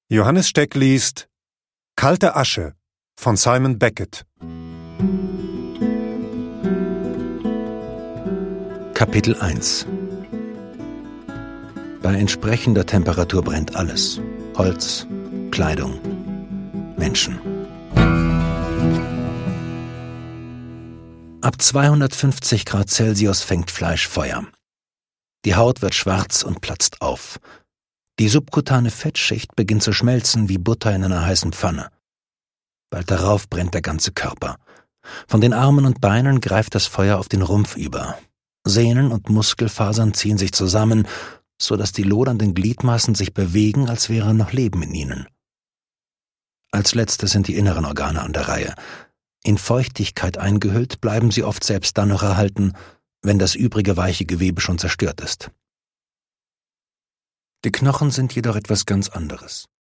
Johannes Steck liest Kalte Asche von Simon Beckett. Kapitel 1. Bei entsprechender Temperatur brennt alles. Holz, Kleidung, Menschen. Ab 250 Grad Celsius fängt Fleisch Feuer. Die Haut wird schwarz und platzt auf. Die subkutane Fettschicht beginnt zu schmelzen wie Butter in einer heißen Pfanne. Bald darauf brennt der ganze Körper. Von den Armen und Beinen greift das Feuer auf den Rumpf über. Sehnen und Muskelfasern ziehen sich zusammen, so dass die lodernden Gliedmaßen sich bewegen, als wäre noch Leben in ihnen. Als letztes sind die inneren Organe an der Reihe. In Feuchtigkeit eingehüllt bleiben sie oft selbst dann noch erhalten, wenn das übrige weiche Gewebe schon zerstört ist. Die Knochen sind jedoch etwas ganz anderes.